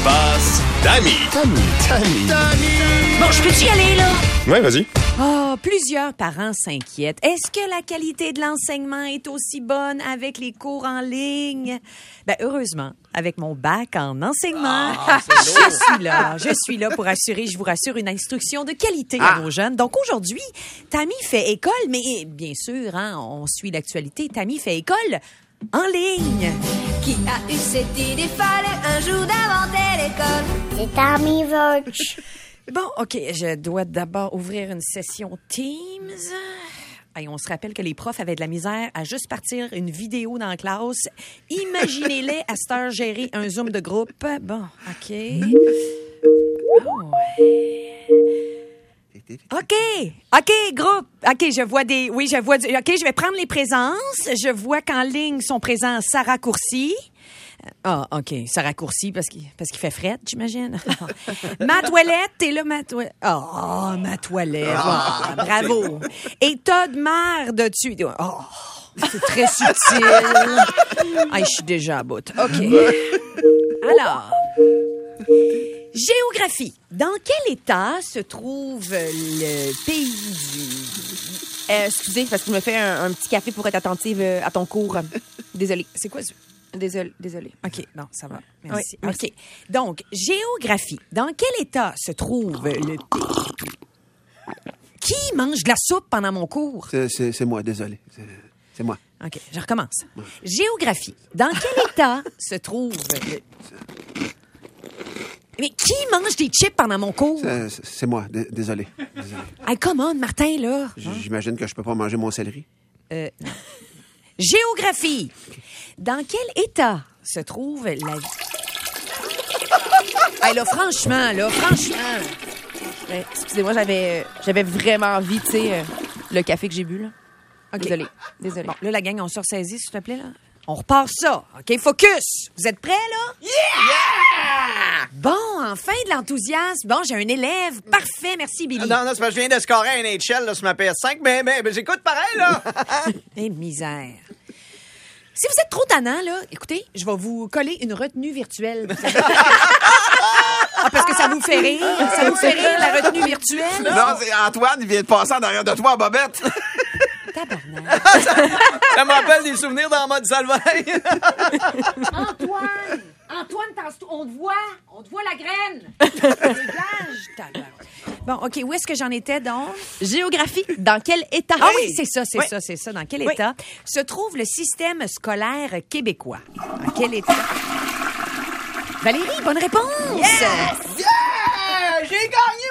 se passe? Tammy. Bon, je peux-tu y aller, là? Ouais, vas-y. Plusieurs parents s'inquiètent. Est-ce que la qualité de l'enseignement est aussi bonne avec les cours en ligne? Ben, heureusement, avec mon bac en enseignement, je suis là pour assurer, je vous rassure, une instruction de qualité à nos jeunes. Donc, aujourd'hui, Tammy fait école, mais bien sûr, hein, on suit l'actualité. Tammy fait école en ligne. Qui a eu cette idée folle un jour d'inventer l'école? C'est Tammy Verge. Bon, OK, je dois d'abord ouvrir une session Teams. Hey, on se rappelle que les profs avaient de la misère à juste partir une vidéo dans la classe. Imaginez-les à cette heure gérer un Zoom de groupe. Bon, OK. OK, groupe. OK, je vois des... Oui, je vois... OK, je vais prendre les présences. Je vois qu'en ligne sont présents Sarah Courcy. OK. Sarah Courcy parce qu'il fait fret, j'imagine. Ma toilette, t'es là, ma toilette. Ma toilette. Bravo. Et Todd Mare de dessus. C'est très subtil. Je suis déjà à bout. OK. Alors... Géographie. Dans quel état se trouve le pays du... Excusez, parce que je me fais un petit café pour être attentive à ton cours. Désolée. C'est quoi ça? Désolée. OK, non, ça va. Merci. Oui, merci. OK. Donc, géographie. Dans quel état se trouve le pays? Qui mange de la soupe pendant mon cours? C'est moi, désolé. C'est moi. OK, je recommence. Géographie. Dans quel état se trouve le... Mais qui mange des chips pendant mon cours? C'est moi, désolé. Hey, come on, Martin, là. J'imagine que je peux pas manger mon céleri. Non. Géographie. Dans quel état se trouve la vie? Hey, là, franchement. Excusez-moi, j'avais vraiment envie, tu sais, le café que j'ai bu, là. Okay. Désolée. Bon, là, la gang, on se ressaisit, s'il te plaît, là. On repart ça. OK, focus. Vous êtes prêts, là? Yeah! Bon, enfin de l'enthousiasme. Bon, j'ai un élève. Parfait, merci, Billy. Non, c'est parce que je viens de scorer un NHL là, sur ma PS5, mais j'écoute pareil, là. Et misère. Si vous êtes trop tannant, là, écoutez, je vais vous coller une retenue virtuelle. Parce que ça vous fait rire. Ça vous fait rire, la retenue virtuelle? Non, c'est Antoine, il vient de passer en arrière de toi en bobette. Tabarnak. Ça me rappelle des souvenirs dans le mode Salvaille. Antoine, on te voit la graine. Dégage, tabarnak. Bon, OK, où est-ce que j'en étais, donc? Géographie. Dans quel état? Ah oui, c'est ça. Dans quel état se trouve le système scolaire québécois? Dans quel état? Valérie, bonne réponse! Yes! Yeah! J'ai gagné!